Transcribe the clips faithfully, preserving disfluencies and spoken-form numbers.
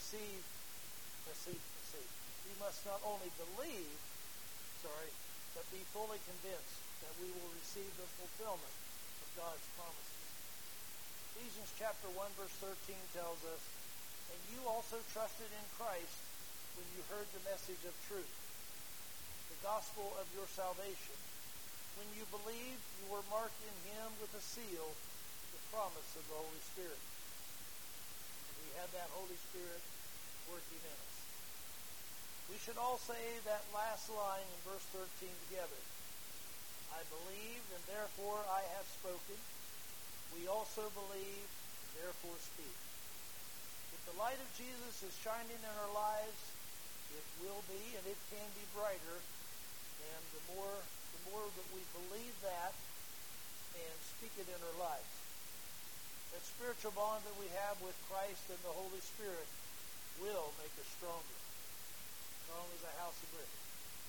receive, let's see, let's see, we must not only believe, sorry, but be fully convinced that we will receive the fulfillment of God's promises. Ephesians chapter one verse thirteen tells us, and you also trusted in Christ when you heard the message of truth, the gospel of your salvation. When you believed, you were marked in him with a seal, the promise of the Holy Spirit. And we have that Holy Spirit working in us. We should all say that last line in verse thirteen together. I believe, and therefore I have spoken. We also believe, and therefore speak. If the light of Jesus is shining in our lives, it will be, and it can be brighter. And the more, the more that we believe that and speak it in our lives. That spiritual bond that we have with Christ and the Holy Spirit will make us stronger. Strong as a house of bricks.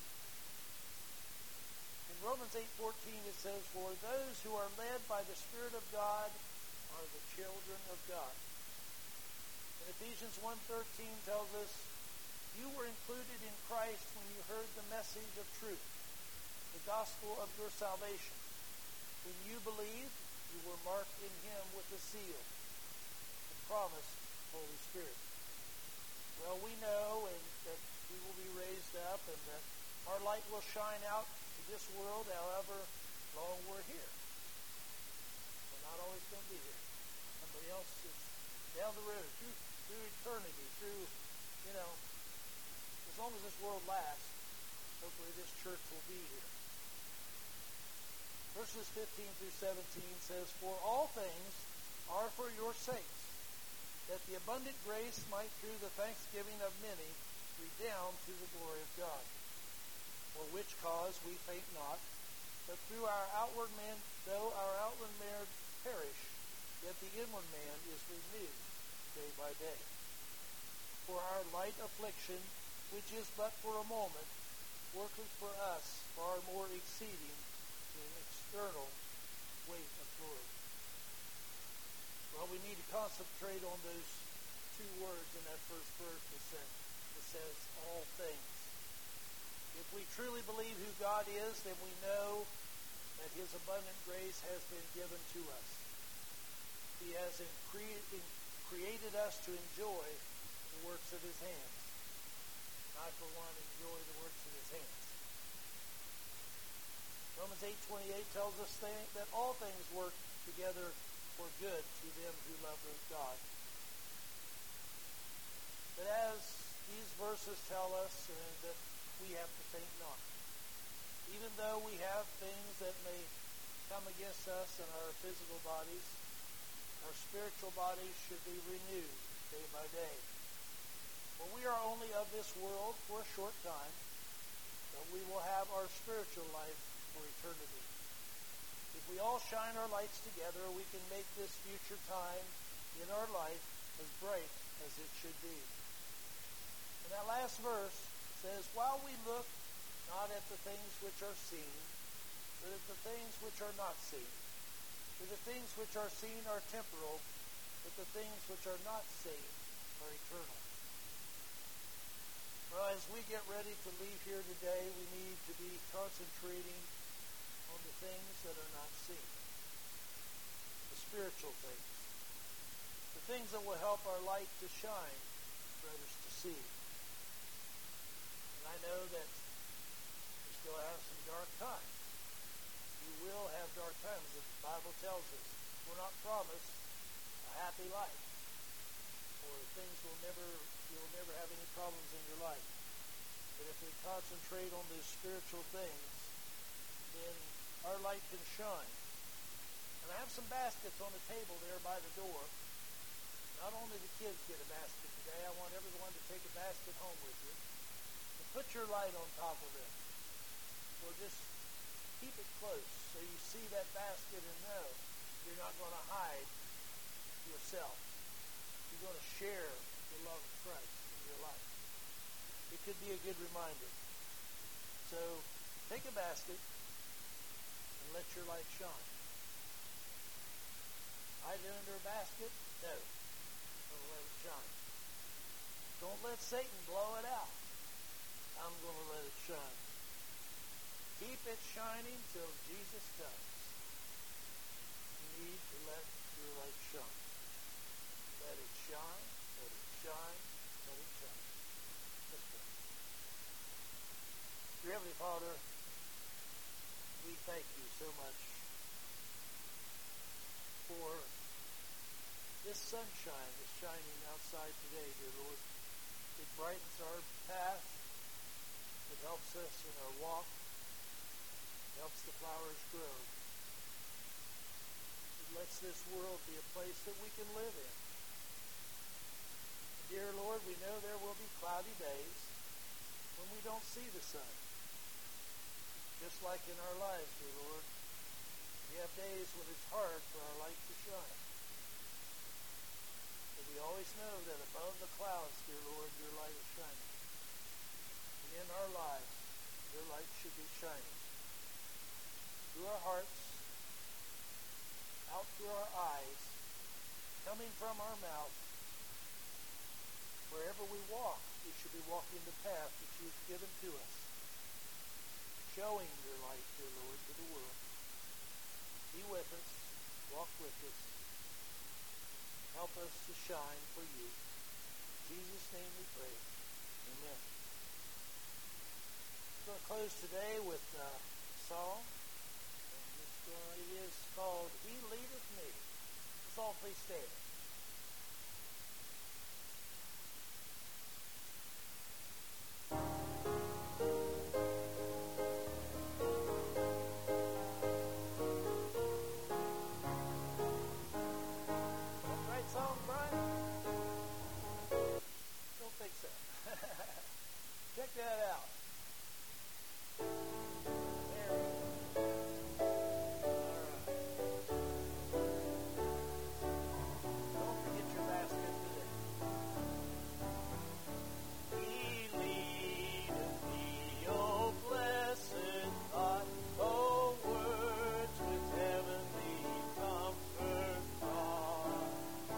In Romans eight fourteen it says, for those who are led by the Spirit of God are the children of God. And Ephesians one thirteen tells us, you were included in Christ when you heard the message of truth, the gospel of your salvation. When you believed, you were marked in him with a seal, the promised Holy Spirit. Well, we know and that we will be raised up and that our light will shine out to this world however long we're here. We're not always going to be here. Somebody else is down the road, through, through eternity, through, you know, as long as this world lasts, hopefully this church will be here. Verses fifteen through seventeen says, for all things are for your sakes, that the abundant grace might through the thanksgiving of many redound to the glory of God. For which cause we faint not, but through our outward man, though our outward man perish, yet the inward man is renewed day by day. For our light affliction, which is but for a moment, worketh for us far more exceeding than external weight of glory. Well, we need to concentrate on those two words in that first verse that says, all things. If we truly believe who God is, then we know that his abundant grace has been given to us. He has created us to enjoy the works of his hands. I, for one, enjoy the works of his hands. Romans eight twenty-eight tells us that all things work together for good to them who love God. But as these verses tell us, uh, that we have to faint not. Even though we have things that may come against us in our physical bodies, our spiritual bodies should be renewed day by day. For we are only of this world for a short time, but we will have our spiritual life for eternity. If we all shine our lights together, we can make this future time in our life as bright as it should be. And that last verse says, while we look not at the things which are seen, but at the things which are not seen. For the things which are seen are temporal, but the things which are not seen are eternal. Well, as we get ready to leave here today, we need to be concentrating on the things that are not seen. The spiritual things. The things that will help our light to shine for others to see. And I know that we still have some dark times. You will have dark times. The Bible tells us we're not promised a happy life. Or things will never, you'll never have any problems in your life. But if we concentrate on these spiritual things, then our light can shine. And I have some baskets on the table there by the door. Not only the kids get a basket today, I want everyone to take a basket home with you. And put your light on top of it. Or just keep it close so you see that basket and know you're not going to hide yourself. You're going to share the love of Christ in your life. It could be a good reminder. So, take a basket and let your light shine. Hide it under a basket? No. Don't let it shine. Don't let Satan blow it out. I'm going to let it shine. Keep it shining till Jesus comes. You need to let your light shine. Let it shine, let it shine, let it shine. Let's pray. Dear Heavenly Father, we thank you so much for this sunshine that's shining outside today, dear Lord. It brightens our path. It helps us in our walk. It helps the flowers grow. It lets this world be a place that we can live in. Dear Lord, we know there will be cloudy days when we don't see the sun. Just like in our lives, dear Lord, we have days when it's hard for our light to shine. But we always know that above the clouds, dear Lord, your light is shining. And in our lives, your light should be shining. Through our hearts, out through our eyes, coming from our mouth. Wherever we walk, we should be walking the path that you've given to us. Showing your light, dear Lord, to the world. Be with us. Walk with us. Help us to shine for you. In Jesus' name we pray. Amen. I'm going to close today with uh, a song. And it's, uh, it is called He Leadeth Me. Let's all please stand. Check that out. There we go. All right. Don't forget your basket today. He leadeth me, O blessed thought, O words with heavenly comfort taught.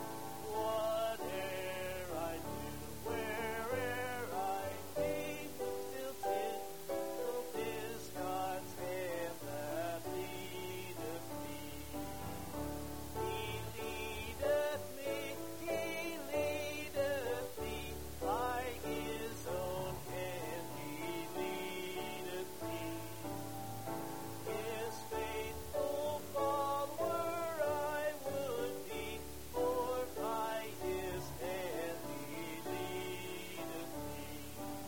Whate'er I do, where'er I be, till 'tis, till 'tis God's hand that leadeth me. He leadeth me, He leadeth me, by His own hand He leadeth me. His faithful follower I would be, for by His hand He leadeth me.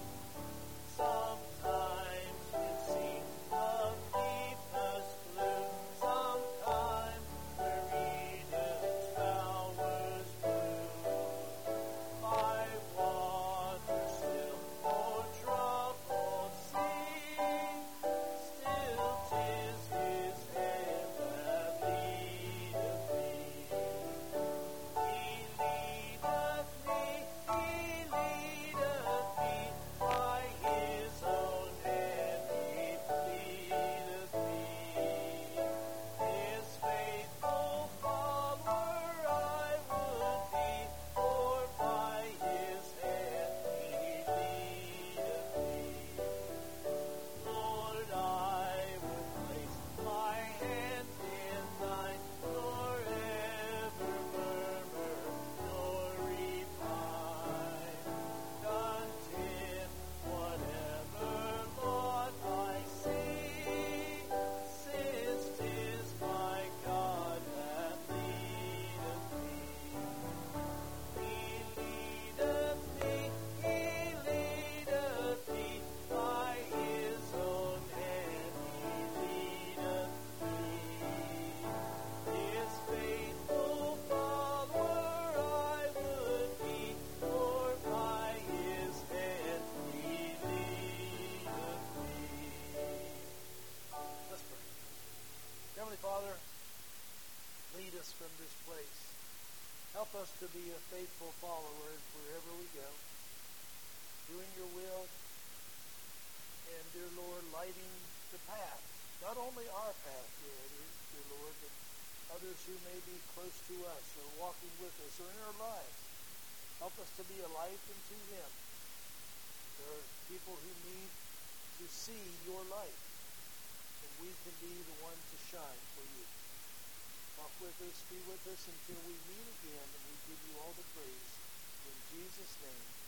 Sometimes it seems the deepest gloom, sometimes where Eden's bowers bloom. By water still, o'er troubled sea, still 'tis His hand that leadeth me. He leadeth me, He leadeth me, by His own hand He leadeth me. His faithful follower I would be, for by His hand He leadeth me. Lord, I would place my hand in Thine, nor ever murmur, nor repine. Content whatever lot I see, since 'tis my God that leadeth me. He leadeth me, He leadeth me, by His own hand He leadeth me. His faithful follower I would be, for by His hand He leadeth me. Let's pray. Heavenly Father, lead us from this place. Help us to be a faithful follower wherever we go, doing your will, and, dear Lord, lighting the path. Not only our path, dear, dear Lord, but others who may be close to us or walking with us or in our lives. Help us to be a light unto them. There are people who need to see your light, and we can be the one to shine for you. Walk with us, be with us until we meet again, and we give you all the praise. In Jesus' name.